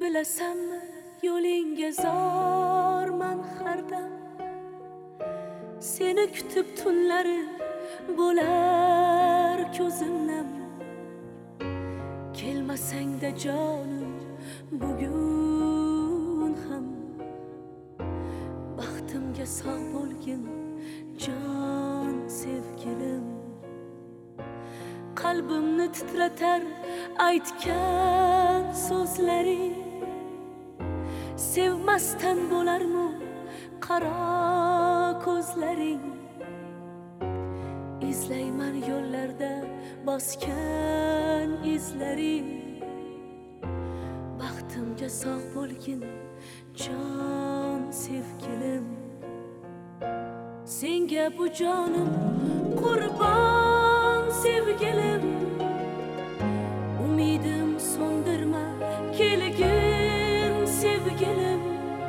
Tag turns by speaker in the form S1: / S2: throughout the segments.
S1: Bilasanmi yo'lingga zorman hardam, seni kutib tunlari bo'lar ko'zim nam. Kelmasangda jonim bugun ham, baxtimga sog' bo'lgin jon sevgilim. Qalbimni titratar aytgan so'zlaring, sevmasdan bo'larmi qaro ko'zlaring. Izlayman yo'llarda bosgan izlaring, baxtimga sog' bo'lgin jon sevgilim. Senga bu jonim qurbon sevgilim, umidim so'ndirma kelgin sevgilim.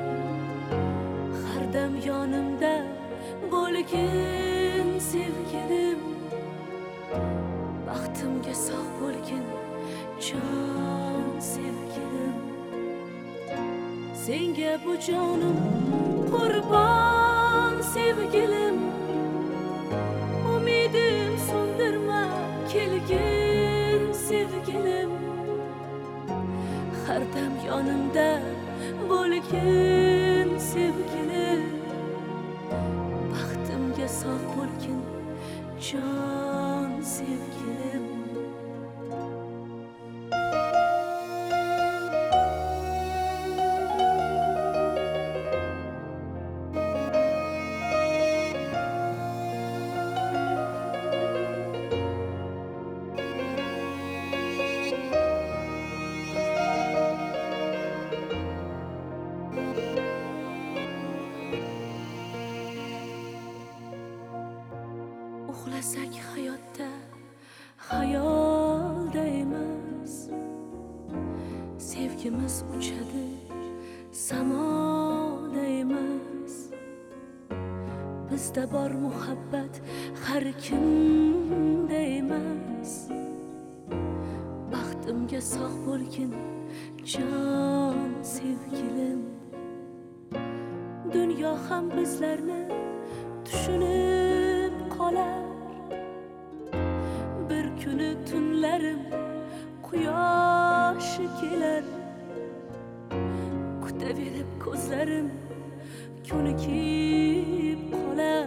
S1: Har dam yonimda bo'lgin sevgilim, baxtimga sog' bo'lgin jon sevgilim. Senga bu jonim qurbon sevgilim, umidim so'ndirma kelgin sevgilim. Har dam yonimda bo'lgin sevgilim, baxtimga sog' bo'lgin jon sevgilim. Uxlasak hayotda xayolda emas, sevgimiz uchadi samoda emas. Bizda bor muhabbat har kimda emas, baxtimga sog' bo'lgin jon sevgilim. Dunyo ham bizlarni tushunib qolar, bir kuni tunlarim quyoshi kelar. Kutaverib ko'zlarim ko'nikib qolar,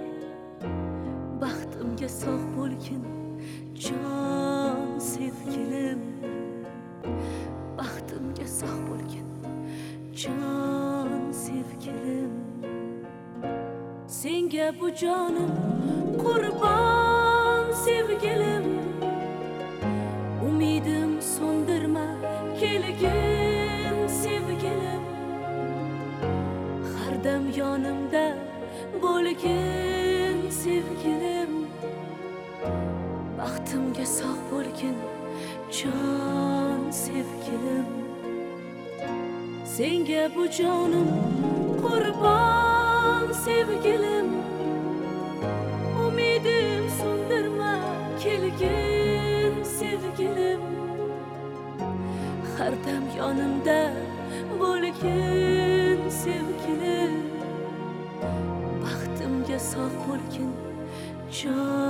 S1: baxtimga sog' bo'lgin jon sevgilim. Baxtimga sog' bo'lgin jon sevgilim. Senga bu jonim qurbon sevgilim, umidim so'ndirma kelgin sevgilim. Har dam yonimda bo'lgin sevgilim, baxtimga sog' bo'lgin jon sevgilim. Senga bu jonim qurbon sevgilim, umidim so'ndirma kelgin sevgilim. Har dam yonimda bo'lgin sevgilim, baxtimga sog' bo'lgin jon